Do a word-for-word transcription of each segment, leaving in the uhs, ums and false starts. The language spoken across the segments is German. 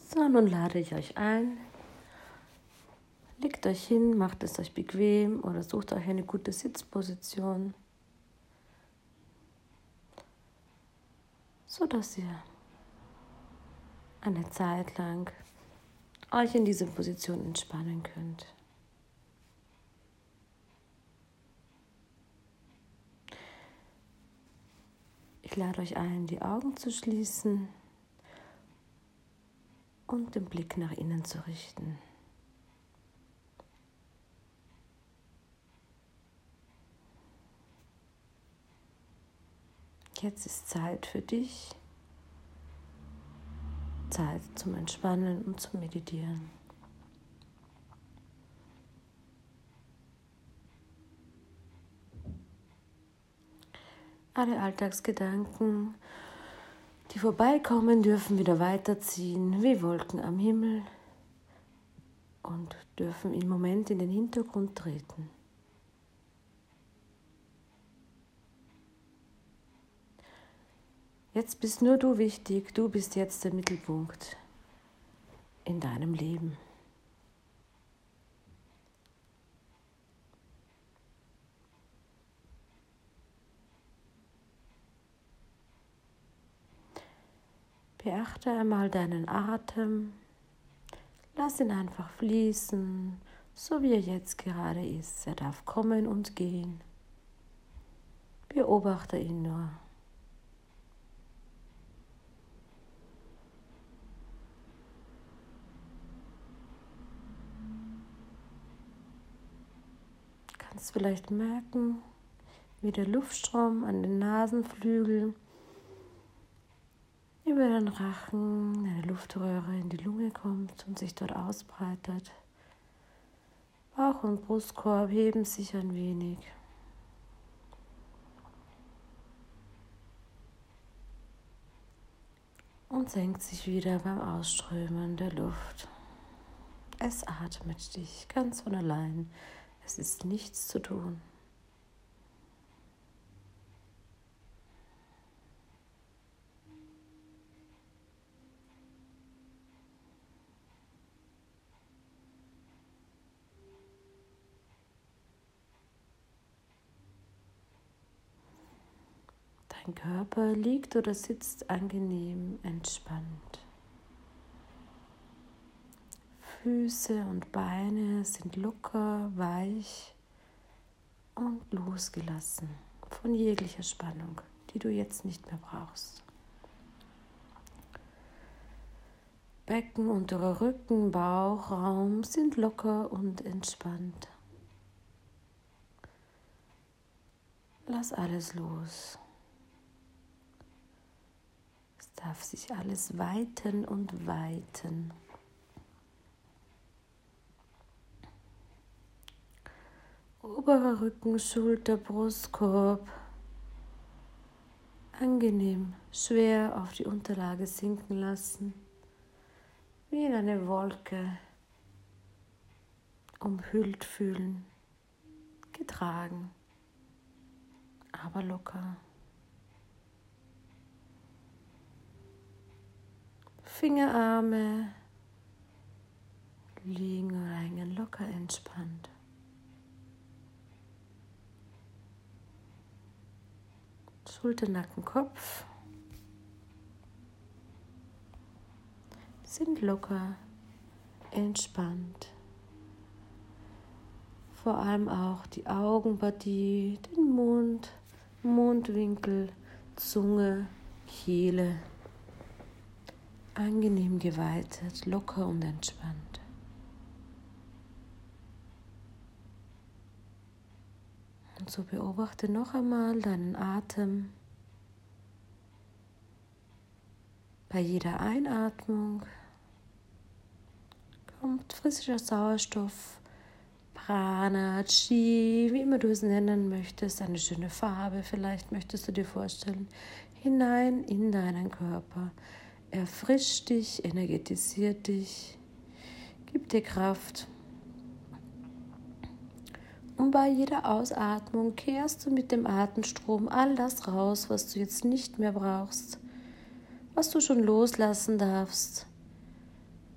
So, nun lade ich euch ein. Legt euch hin, macht es euch bequem oder sucht euch eine gute Sitzposition, sodass ihr eine Zeit lang euch in dieser Position entspannen könnt. Ich lade euch ein, die Augen zu schließen und den Blick nach innen zu richten. Jetzt ist Zeit für dich, Zeit zum Entspannen und zum Meditieren. Alle Alltagsgedanken, die vorbeikommen, dürfen wieder weiterziehen wie Wolken am Himmel und dürfen im Moment in den Hintergrund treten. Jetzt bist nur du wichtig, du bist jetzt der Mittelpunkt in deinem Leben. Beachte einmal deinen Atem, lass ihn einfach fließen, so wie er jetzt gerade ist. Er darf kommen und gehen. Beobachte ihn nur. Du kannst vielleicht merken, wie der Luftstrom an den Nasenflügeln über den Rachen, eine Luftröhre in die Lunge kommt und sich dort ausbreitet. Bauch und Brustkorb heben sich ein wenig. Und senkt sich wieder beim Ausströmen der Luft. Es atmet dich ganz von allein. Es ist nichts zu tun. Dein Körper liegt oder sitzt angenehm entspannt. Füße und Beine sind locker, weich und losgelassen von jeglicher Spannung, die du jetzt nicht mehr brauchst. Becken, unterer Rücken, Bauch, Raum sind locker und entspannt. Lass alles los. Es darf sich alles weiten und weiten. Oberer Rücken, Schulter, Brustkorb. Angenehm, schwer auf die Unterlage sinken lassen. Wie in eine Wolke. Umhüllt fühlen. Getragen, aber locker. Fingerarme liegen oder hängen locker entspannt. Schulter, Nacken, Kopf sind locker entspannt. Vor allem auch die Augenpartie, den Mund, Mundwinkel, Zunge, Kehle. Angenehm geweitet, locker und entspannt. Und so beobachte noch einmal deinen Atem. Bei jeder Einatmung kommt frischer Sauerstoff, Prana, Chi, wie immer du es nennen möchtest, eine schöne Farbe vielleicht möchtest du dir vorstellen, hinein in deinen Körper. Erfrischt dich, energetisiert dich, gib dir Kraft. Und bei jeder Ausatmung kehrst du mit dem Atemstrom all das raus, was du jetzt nicht mehr brauchst, was du schon loslassen darfst,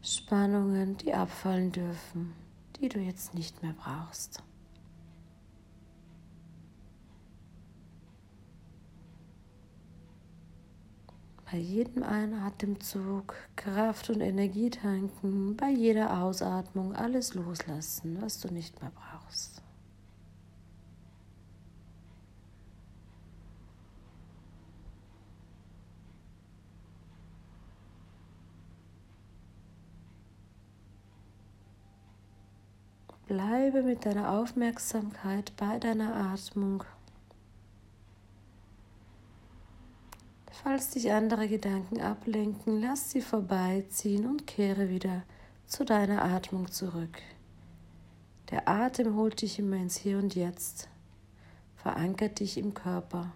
Spannungen, die abfallen dürfen, die du jetzt nicht mehr brauchst. Bei jedem Einatemzug Kraft und Energie tanken, bei jeder Ausatmung alles loslassen, was du nicht mehr brauchst. Bleibe mit deiner Aufmerksamkeit bei deiner Atmung. Falls dich andere Gedanken ablenken, lass sie vorbeiziehen und kehre wieder zu deiner Atmung zurück. Der Atem holt dich immer ins Hier und Jetzt, verankert dich im Körper,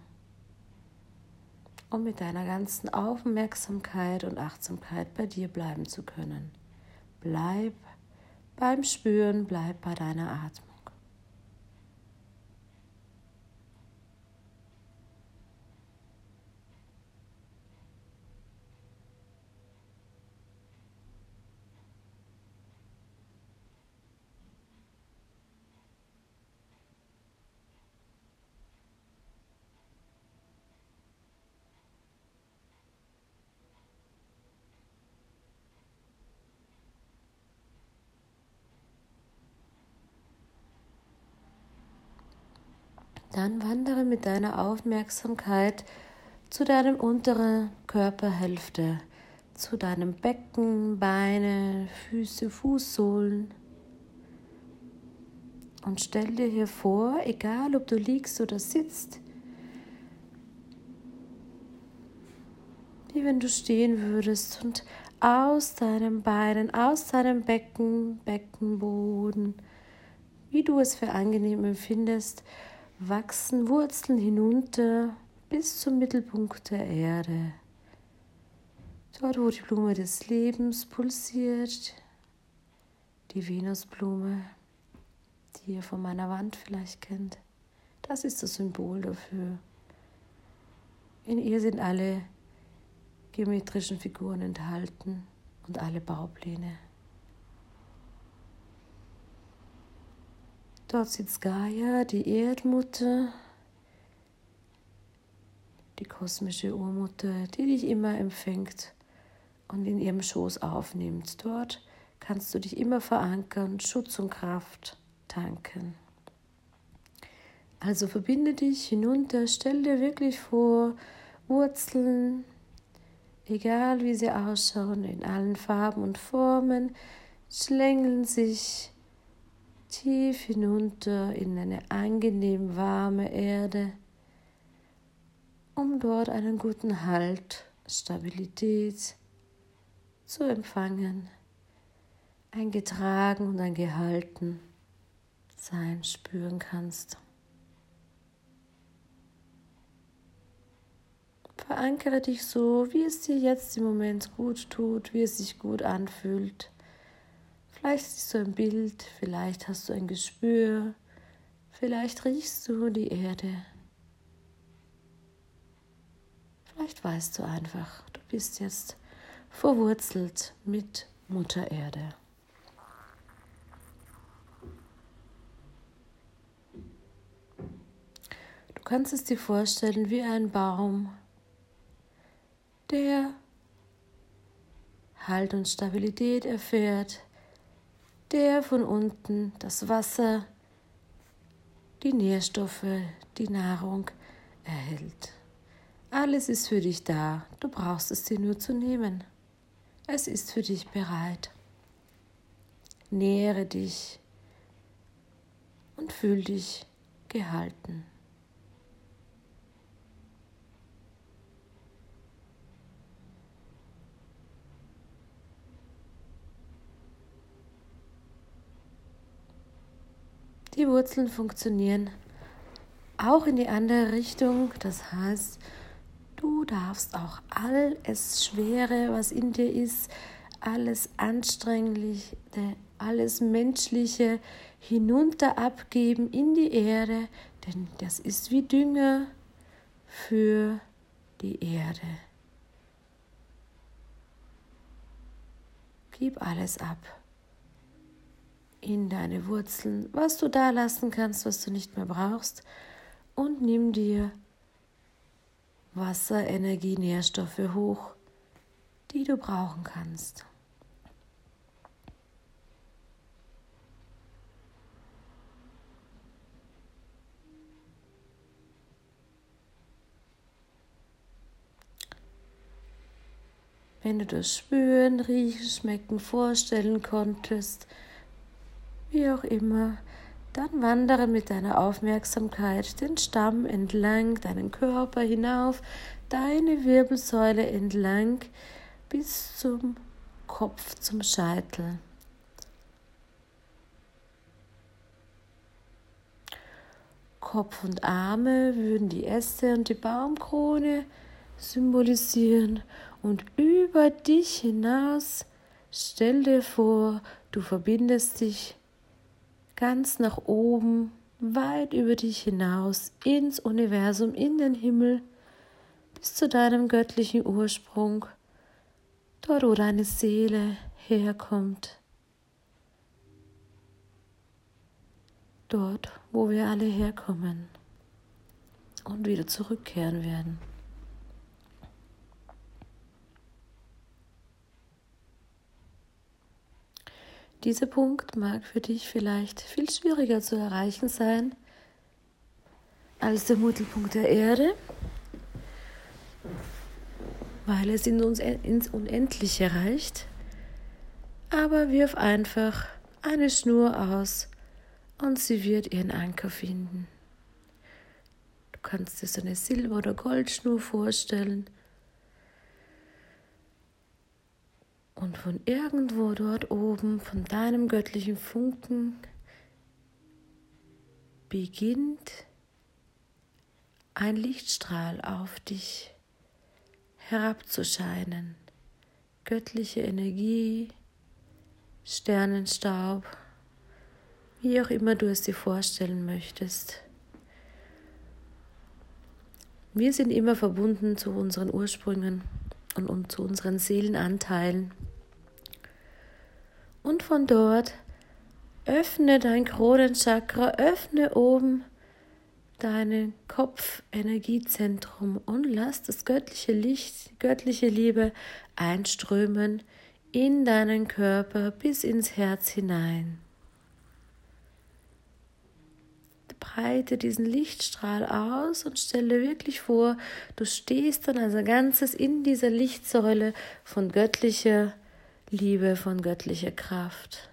um mit deiner ganzen Aufmerksamkeit und Achtsamkeit bei dir bleiben zu können. Bleib beim Spüren, bleib bei deiner Atmung. Dann wandere mit deiner Aufmerksamkeit zu deinem unteren Körperhälfte, zu deinem Becken, Beine, Füße, Fußsohlen. Und stell dir hier vor, egal ob du liegst oder sitzt, wie wenn du stehen würdest und aus deinen Beinen, aus deinem Becken, Beckenboden, wie du es für angenehm empfindest, wachsen Wurzeln hinunter bis zum Mittelpunkt der Erde. Dort, wo die Blume des Lebens pulsiert, die Venusblume, die ihr von meiner Wand vielleicht kennt, das ist das Symbol dafür. In ihr sind alle geometrischen Figuren enthalten und alle Baupläne. Dort sitzt Gaia, die Erdmutter, die kosmische Urmutter, die dich immer empfängt und in ihrem Schoß aufnimmt. Dort kannst du dich immer verankern, Schutz und Kraft tanken. Also verbinde dich hinunter, stell dir wirklich vor, Wurzeln, egal wie sie ausschauen, in allen Farben und Formen, schlängeln sich tief hinunter in eine angenehm warme Erde, um dort einen guten Halt, Stabilität zu empfangen, ein getragen und ein gehalten Sein spüren kannst. Verankere dich so, wie es dir jetzt im Moment gut tut, wie es sich gut anfühlt. Vielleicht siehst du ein Bild, vielleicht hast du ein Gespür, vielleicht riechst du die Erde. Vielleicht weißt du einfach, du bist jetzt verwurzelt mit Mutter Erde. Du kannst es dir vorstellen wie ein Baum, der Halt und Stabilität erfährt, der von unten das Wasser, die Nährstoffe, die Nahrung erhält. Alles ist für dich da, du brauchst es dir nur zu nehmen. Es ist für dich bereit. Nähere dich und fühl dich gehalten. Die Wurzeln funktionieren auch in die andere Richtung. Das heißt, du darfst auch alles Schwere, was in dir ist, alles Anstrengliche, alles Menschliche hinunter abgeben in die Erde, denn das ist wie Dünger für die Erde. Gib alles ab in deine Wurzeln, was du da lassen kannst, was du nicht mehr brauchst, und nimm dir Wasser, Energie, Nährstoffe hoch, die du brauchen kannst. Wenn du das Spüren, Riechen, Schmecken vorstellen konntest, wie auch immer, dann wandere mit deiner Aufmerksamkeit den Stamm entlang, deinen Körper hinauf, deine Wirbelsäule entlang bis zum Kopf, zum Scheitel. Kopf und Arme würden die Äste und die Baumkrone symbolisieren, und über dich hinaus stell dir vor, du verbindest dich ganz nach oben, weit über dich hinaus, ins Universum, in den Himmel, bis zu deinem göttlichen Ursprung, dort wo deine Seele herkommt, dort wo wir alle herkommen und wieder zurückkehren werden. Dieser Punkt mag für dich vielleicht viel schwieriger zu erreichen sein als der Mittelpunkt der Erde, weil es in uns ins Unendliche reicht. Aber wirf einfach eine Schnur aus und sie wird ihren Anker finden. Du kannst dir so eine Silber- oder Goldschnur vorstellen. Und von irgendwo dort oben, von deinem göttlichen Funken, beginnt ein Lichtstrahl auf dich herabzuscheinen. Göttliche Energie, Sternenstaub, wie auch immer du es dir vorstellen möchtest. Wir sind immer verbunden zu unseren Ursprüngen und, und zu unseren Seelenanteilen. Und von dort öffne dein Kronenchakra, öffne oben dein Kopfenergiezentrum und lass das göttliche Licht, die göttliche Liebe einströmen in deinen Körper bis ins Herz hinein. Breite diesen Lichtstrahl aus und stelle wirklich vor, du stehst dann als Ganzes in dieser Lichtsäule von göttlicher Liebe, von göttlicher Kraft.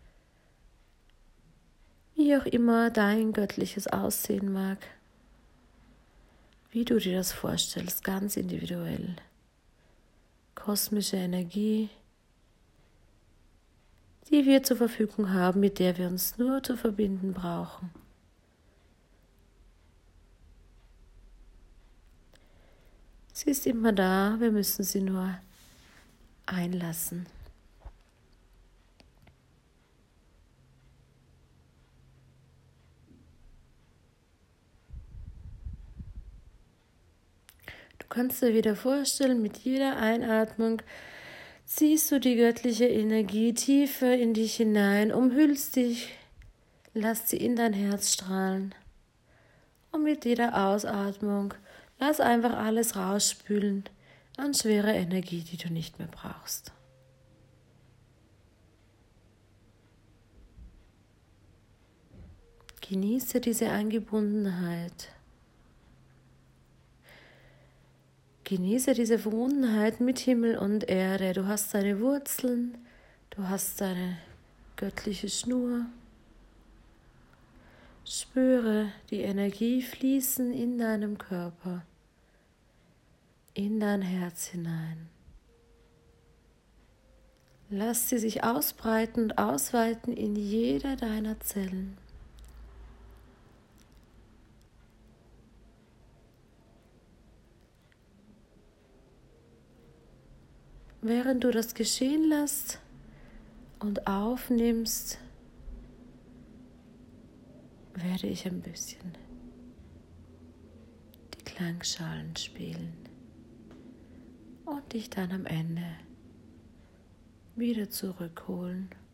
Wie auch immer dein göttliches Aussehen mag, wie du dir das vorstellst, ganz individuell. Kosmische Energie, die wir zur Verfügung haben, mit der wir uns nur zu verbinden brauchen. Sie ist immer da, wir müssen sie nur einlassen. Du kannst dir wieder vorstellen, mit jeder Einatmung ziehst du die göttliche Energie tiefer in dich hinein, umhüllst dich, lass sie in dein Herz strahlen. Und mit jeder Ausatmung lass einfach alles rausspülen an schwerer Energie, die du nicht mehr brauchst. Genieße diese Angebundenheit. Genieße diese Verbundenheit mit Himmel und Erde. Du hast deine Wurzeln, du hast deine göttliche Schnur. Spüre die Energie fließen in deinem Körper, in dein Herz hinein. Lass sie sich ausbreiten und ausweiten in jeder deiner Zellen. Während du das geschehen lässt und aufnimmst, werde ich ein bisschen die Klangschalen spielen und dich dann am Ende wieder zurückholen.